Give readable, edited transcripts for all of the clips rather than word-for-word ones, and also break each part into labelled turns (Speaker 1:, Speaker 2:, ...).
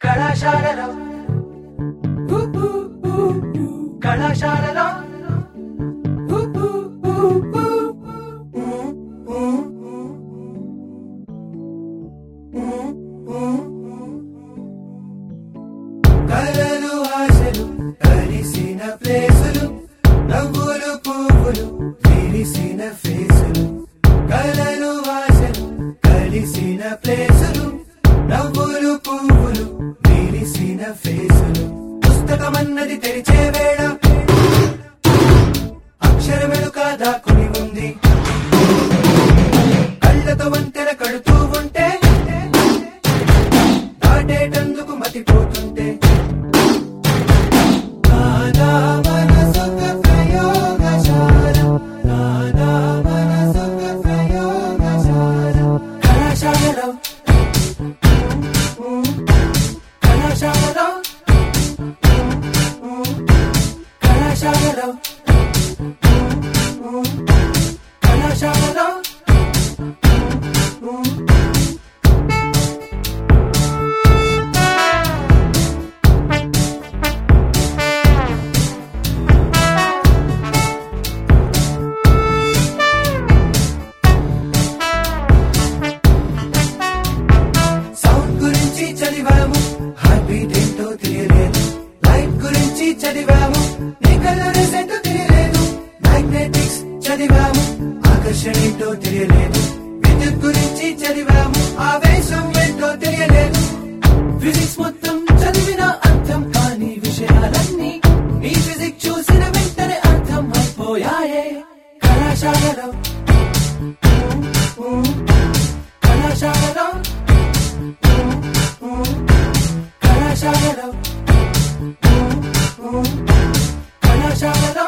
Speaker 1: కళాశాలలో కళాశాలలో కలలు ఆశలు కలిసిన ప్లేసులు నవ్వులు పువ్వులు విరిసిన ఫేసులు కలలు ఆశలు కలిసిన ప్లేసులు నవ్వులు పువ్వులు విరిసిన ఫేసులు పుస్తకమన్నది తెరిచే వేళ అక్షరమెలుక దాక్కుని ఉంది కళ్ళతో వంతెన కడుతూ ఉంటే దాటేటందుకు మతిపోతుంటే నానా మనసొక ప్రయోగశాల నానా మనసొక ప్రయోగశాల కళాశాలలో కళాశాలలో కళాశాలలో కళాశాలలో సౌండ్ గురించి చదివాము హార్ట్ బీట్ ఏంటో తెలియలేదు లైట్ గురించి చదివాము నీ కలర్స్ ఏంటో తెలియలేదు మ్యాగ్నెటిక్స్ చదివాము ఆకర్షణ ఏంటో తెలియలేదు విద్యుత్ గురించి చదివాము ఆవేశం ఏంటో తెలియలేదు ఫిజిక్స్ మొత్తం చదివిన అర్థం కాని విషయాలన్నీ నీ ఫిజిక్స్ చూసిన వెంటనే అర్థం అయిపోయాయే కళాశాలలో కళాశాలలో కళాశాలలో కళాశాలలో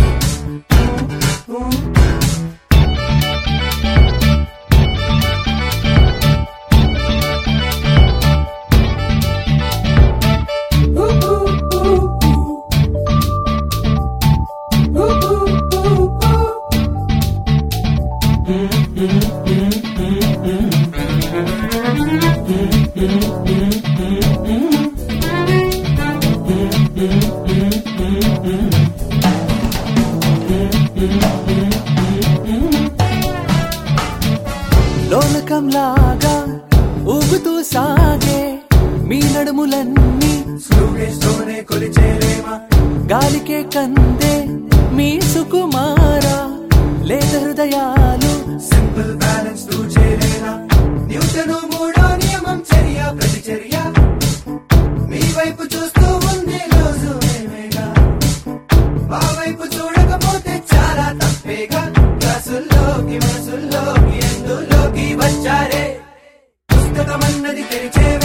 Speaker 1: లోలకంలాగా ఊగుతూ సాగే మీ నడుములన్నీ స్లోనే కొలిచేలేమా గాలికే కందే మీ సుకుమారా లేత హృదయాలు సింపుల్ బ్యాలెన్స్ తూ చేరేనా న్యూటను మూడో నియమం చర్య ప్రతిచర్య మీ వైపు చూస్తూ ఉంది రోజు మేమేగా మా వైపు చూడకపోతే చాలా తప్పేగా క్లాసుల్లోకి మనసుల్లోకి ఎందులోకి వచ్చారే పుస్తకమన్నది తెరిచే